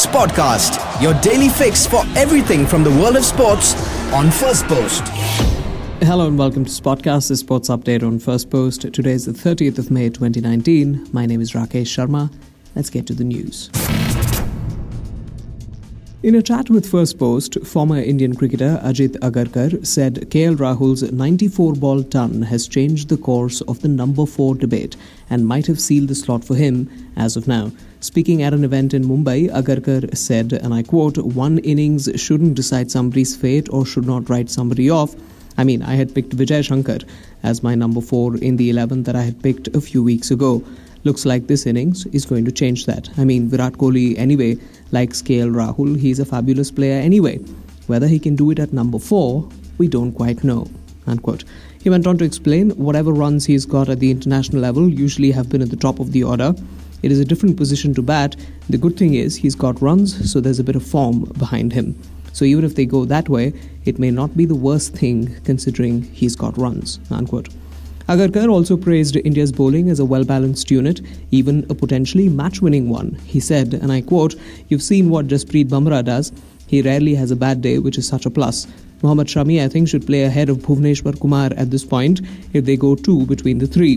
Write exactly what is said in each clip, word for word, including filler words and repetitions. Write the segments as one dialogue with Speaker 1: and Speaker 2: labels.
Speaker 1: Sportcast, your daily fix for everything from the world of sports on First Post.
Speaker 2: Hello and welcome to Sportcast, the sports update on First Post. Today is the thirtieth of May twenty nineteen. My name is Rakesh Sharma. Let's get to the news. In a chat with First Post, former Indian cricketer Ajit Agarkar said K L Rahul's ninety-four ball ton has changed the course of the number four debate and might have sealed the slot for him as of now. Speaking at an event in Mumbai, Agarkar said, and I quote, "One innings shouldn't decide somebody's fate or should not write somebody off. I mean, I had picked Vijay Shankar as my number four in the eleven that I had picked a few weeks ago. Looks like this innings is going to change that. I mean, Virat Kohli anyway likes K L Rahul. He's a fabulous player anyway. Whether he can do it at number four, we don't quite know." Unquote. He went on to explain whatever runs he's got at the international level usually have been at the top of the order. It is a different position to bat. The good thing is he's got runs, so there's a bit of form behind him. So even if they go that way, it may not be the worst thing considering he's got runs. Unquote. Agarkar also praised India's bowling as a well-balanced unit, even a potentially match-winning one. He said, and I quote, "You've seen what Jasprit Bumrah does. He rarely has a bad day, which is such a plus. Mohammad Shami, I think, should play ahead of Bhuvneshwar Kumar at this point if they go two between the three.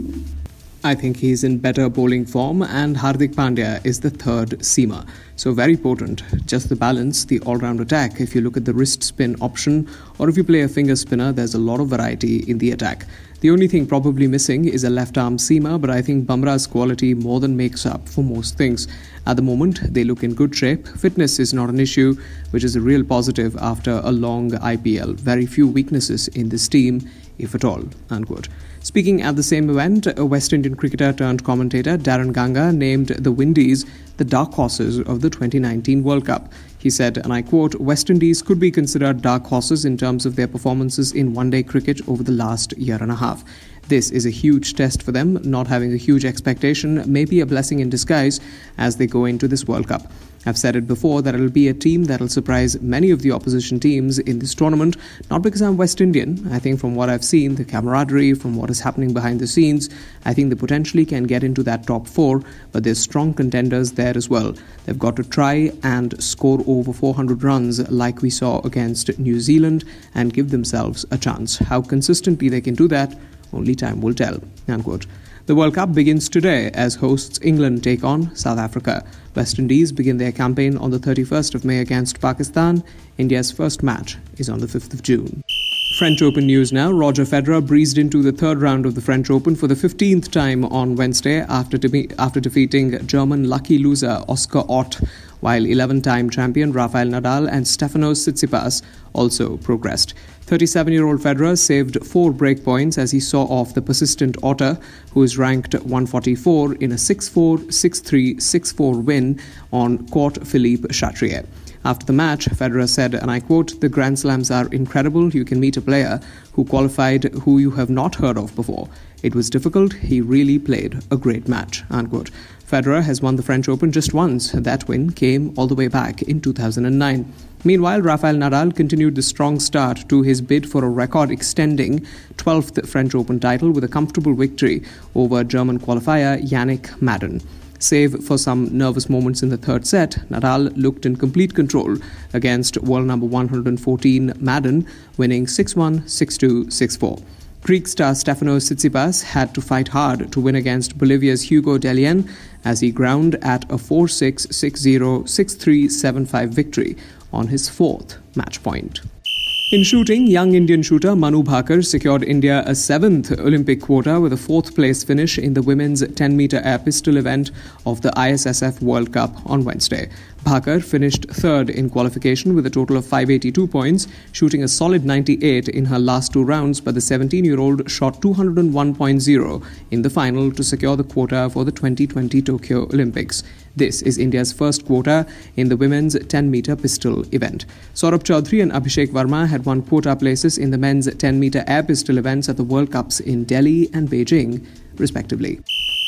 Speaker 2: I think he's in better bowling form, and Hardik Pandya is the third seamer. So very potent. Just the balance, the all-round attack. If you look at the wrist spin option, or if you play a finger spinner, there's a lot of variety in the attack. The only thing probably missing is a left-arm seamer, but I think Bumrah's quality more than makes up for most things. At the moment, they look in good shape. Fitness is not an issue, which is a real positive after a long I P L. Very few weaknesses in this team, if at all." Unquote. Speaking at the same event, a West Indian cricketer turned commentator Darren Ganga named the Windies the dark horses of the twenty nineteen World Cup. He said, and I quote, "West Indies could be considered dark horses in terms of their performances in one-day cricket over the last year and a half. This is a huge test for them. Not having a huge expectation may be a blessing in disguise as they go into this World Cup. I've said it before that it'll be a team that'll surprise many of the opposition teams in this tournament, not because I'm West Indian. I think from what I've seen, the camaraderie, from what is happening behind the scenes, I think they potentially can get into that top four, but there's strong contenders there as well. They've got to try and score over four hundred runs like we saw against New Zealand and give themselves a chance. How consistently they can do that, only time will tell." Unquote. The World Cup begins today as hosts England take on South Africa. West Indies begin their campaign on the thirty-first of May against Pakistan. India's first match is on the fifth of June. French Open news now. Roger Federer breezed into the third round of the French Open for the fifteenth time on Wednesday after, de- after defeating German lucky loser Oscar Ott, while eleven-time champion Rafael Nadal and Stefanos Tsitsipas also progressed. thirty-seven-year-old Federer saved four breakpoints as he saw off the persistent Otter, who is ranked one forty-four in a six four, six three, six four win on court Philippe Chatrier. After the match, Federer said, and I quote, "The Grand Slams are incredible. You can meet a player who qualified who you have not heard of before. It was difficult. He really played a great match." Unquote. Federer has won the French Open just once. That win came all the way back in two thousand nine. Meanwhile, Rafael Nadal continued the strong start to his bid for a record-extending twelfth French Open title with a comfortable victory over German qualifier Yannick Madden. Save for some nervous moments in the third set, Nadal looked in complete control against world number one hundred fourteen Madden, winning six one, six two, six four. Greek star Stefanos Tsitsipas had to fight hard to win against Bolivia's Hugo Dellien as he ground at a four six, six zero, six three, seven five victory on his fourth match point. In shooting, young Indian shooter Manu Bhakar secured India a seventh Olympic quota with a fourth-place finish in the women's ten-meter air pistol event of the I S S F World Cup on Wednesday. Bhakar finished third in qualification with a total of five hundred eighty-two points, shooting a solid ninety-eight in her last two rounds, but the seventeen-year-old shot two hundred one point zero in the final to secure the quota for the twenty twenty Tokyo Olympics. This is India's first quota in the women's ten-meter pistol event. Saurabh Chaudhary and Abhishek Verma had won quota places in the men's ten-meter air pistol events at the World Cups in Delhi and Beijing, respectively.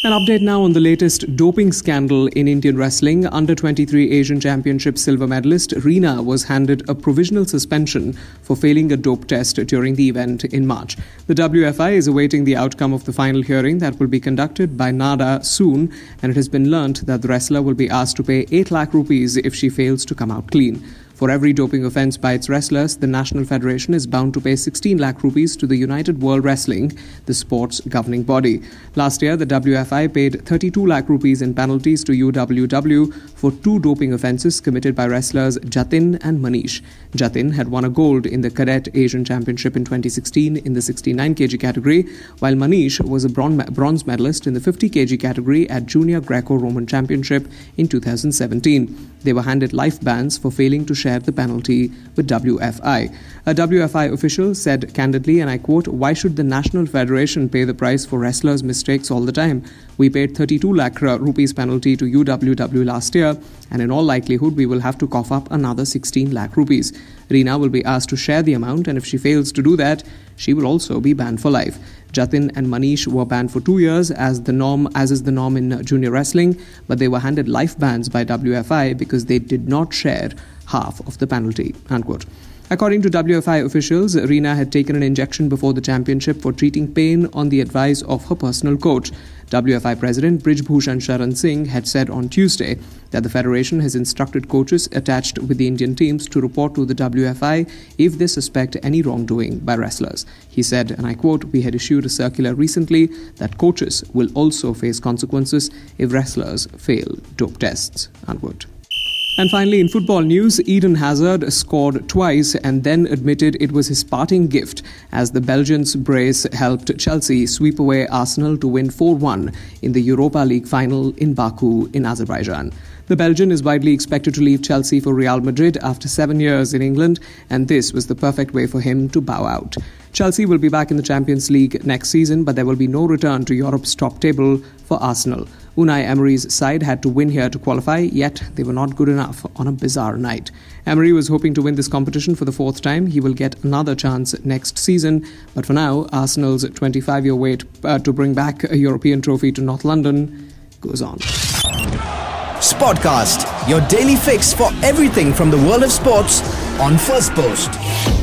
Speaker 2: An update now on the latest doping scandal in Indian wrestling. Under twenty-three Asian Championship silver medalist Reena was handed a provisional suspension for failing a dope test during the event in March. The W F I is awaiting the outcome of the final hearing that will be conducted by NADA soon, and it has been learnt that the wrestler will be asked to pay eight lakh rupees if she fails to come out clean. For every doping offence by its wrestlers, the National Federation is bound to pay sixteen lakh rupees to the United World Wrestling, the sport's governing body. Last year, the W F I paid thirty-two lakh rupees in penalties to U W W for two doping offences committed by wrestlers Jatin and Manish. Jatin had won a gold in the Cadet Asian Championship in twenty sixteen in the sixty-nine kilogram category, while Manish was a bronze medalist in the fifty kilogram category at Junior Greco-Roman Championship in two thousand seventeen. They were handed life bans for failing to share the penalty with W F I. A W F I official said candidly, and I quote, "Why should the National Federation pay the price for wrestlers' mistakes all the time? We paid thirty-two lakh rupees penalty to U W W last year, and in all likelihood we will have to cough up another sixteen lakh rupees. Reena will be asked to share the amount, and if she fails to do that, she will also be banned for life." Jatin and Manish were banned for two years as the norm, as is the norm in junior wrestling, but they were handed life bans by W F I because they did not share half of the penalty, unquote. According to W F I officials, Reena had taken an injection before the championship for treating pain on the advice of her personal coach. W F I President Brij Bhushan Sharan Singh had said on Tuesday that the federation has instructed coaches attached with the Indian teams to report to the W F I if they suspect any wrongdoing by wrestlers. He said, and I quote, "We had issued a circular recently that coaches will also face consequences if wrestlers fail dope tests," unquote. And finally, in football news, Eden Hazard scored twice and then admitted it was his parting gift as the Belgian's brace helped Chelsea sweep away Arsenal to win four one in the Europa League final in Baku in Azerbaijan. The Belgian is widely expected to leave Chelsea for Real Madrid after seven years in England, and this was the perfect way for him to bow out. Chelsea will be back in the Champions League next season, but there will be no return to Europe's top table for Arsenal. Unai Emery's side had to win here to qualify, yet they were not good enough on a bizarre night. Emery was hoping to win this competition for the fourth time. He will get another chance next season, but for now, Arsenal's twenty-five-year wait uh, to bring back a European trophy to North London goes on.
Speaker 1: Sportcast, your daily fix for everything from the world of sports on First Post.